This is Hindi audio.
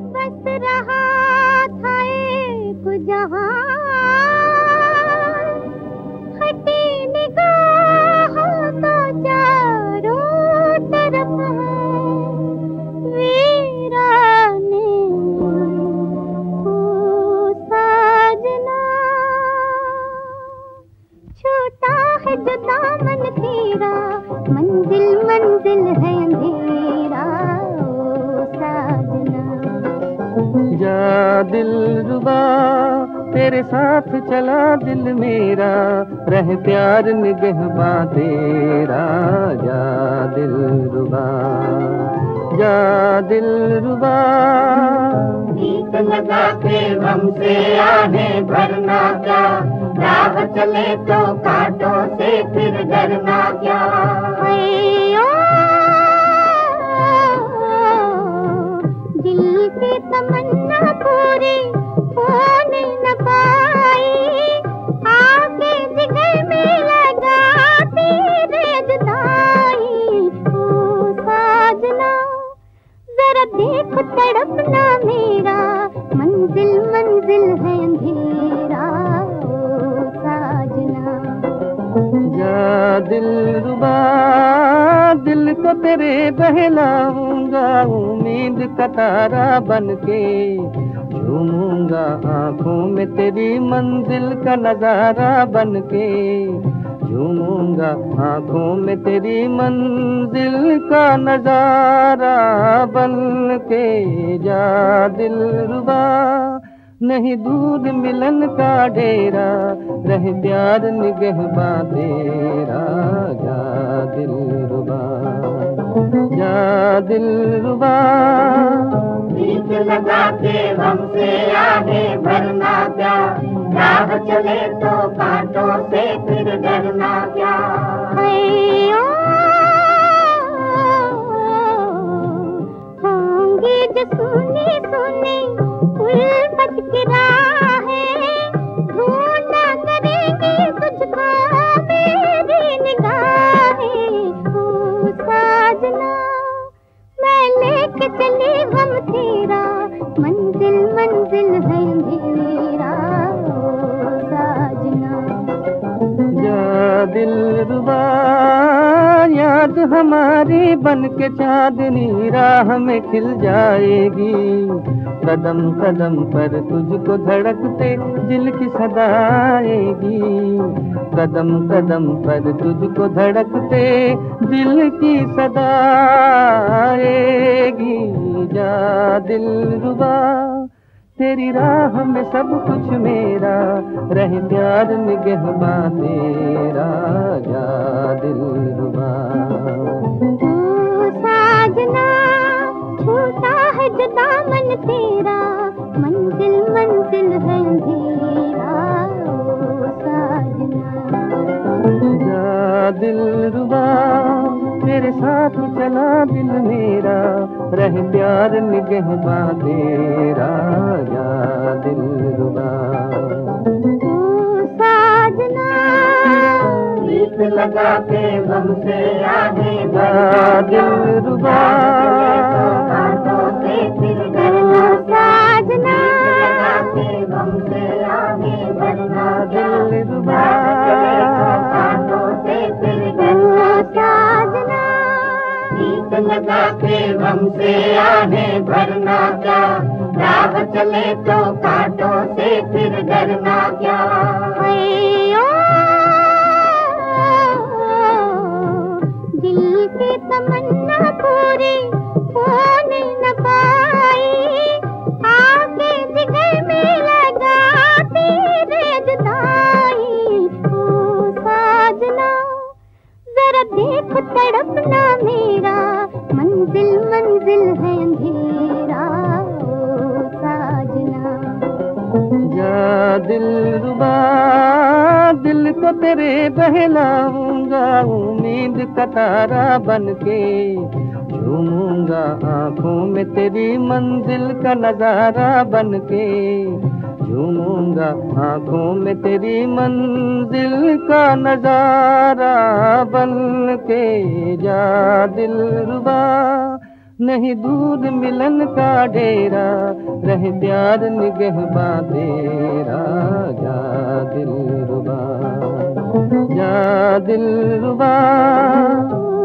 बस रहा था एक जहां, हटी निगाहों तो चारों तरफ है वीराने ओ साजना। छूटा है जो दामन तेरा, मंजिल मंजिल है अंधेरा ओ साजना। जा दिलरुबा तेरे साथ चला दिल मेरा, रह प्यार निगहबां तेरा। जा दिलरुबा, जा दिलरुबा। गीत लगा के गम से आहें भरना क्या, राह चले तो कांटों से फिर डरना क्या। दिल की तमन्ना पूरी होने न पाई, आके जिगर में लगाती रे जुदाई ओ साजना। जरा देख तड़पना मेरा, मंजिल मंजिल है अंधेरा ओ साजना। जा दिलरुबा दिल को तेरे बहलाऊंगा, उम्मीद का तारा बनके झूमूंगा आँखों में तेरी मंजिल का नजारा बनके। झूमूंगा आँखों में तेरी मंजिल का नजारा बनके। जा दिलरुबा नहीं दूर मिलन का डेरा, रह प्यार निगहबां तेरा। जा दिलरुबा, जा दिलरुबा। गीत लगा के गम से आहें भरना क्या, राह चले तो कांटों से फिर डरना क्या। होंगी जो सुनी सुनी उल्फत की राहें, ढूंढा करेंगी तुझको मेरी निगाहें ओ साजना। मैं लेके चली गम तेरा, मंजिल मंजिल है अंधेरा ओ साजना। जा दिलरुबा याद हमारी बन के चांदनी राह में खिल जाएगी। कदम कदम पर तुझको धड़कते दिल की सदा आएगी। कदम कदम पर तुझको धड़कते दिल की सदा आएगी। जा दिलरुबा तेरी राह में सब कुछ मेरा, रह प्यार निगहबां तेरा। जा दिलरुबा ओ साजना, छूटा है जो दामन तेरा, मंजिल मंजिल है अंधेरा ओ साजना। जा दिलरुबा तेरे साथ चला दिल मेरा, रह प्यार निगहबां तेरा। जा दिलरुबा ओ साजना। गीत लगा के गम से आहें जा दिलरुबा, कांटों से फिर ओ डरना साजना। लगा के गम से आहें भरना क्या, दिलरुबा कांटों से फिर ओ डरना क्या। साजना। गीत लगा के गम से आहें भरना क्या, राह चले तो कांटों से फिर डरना क्या। दिल की तमन्ना पूरी होने न पाई, आके जिगर में लगाती रे जुदाई ओ साजना। जरा देख तड़पना मेरा, मंजिल मंजिल है अंधेरा ओ साजना। जा दिलरुबा दिल को तेरे बहलाऊंगा, उम्मीद का तारा बनके झूमूंगा आँखों में तेरी मंजिल का नजारा बनके। झूमूंगा आँखों में तेरी मंजिल का नजारा बनके। जा दिलरुबा नहीं दूर मिलन का डेरा, रहे प्यार निगहबा तेरा। जा दिलरुबा, जा दिलरुबा।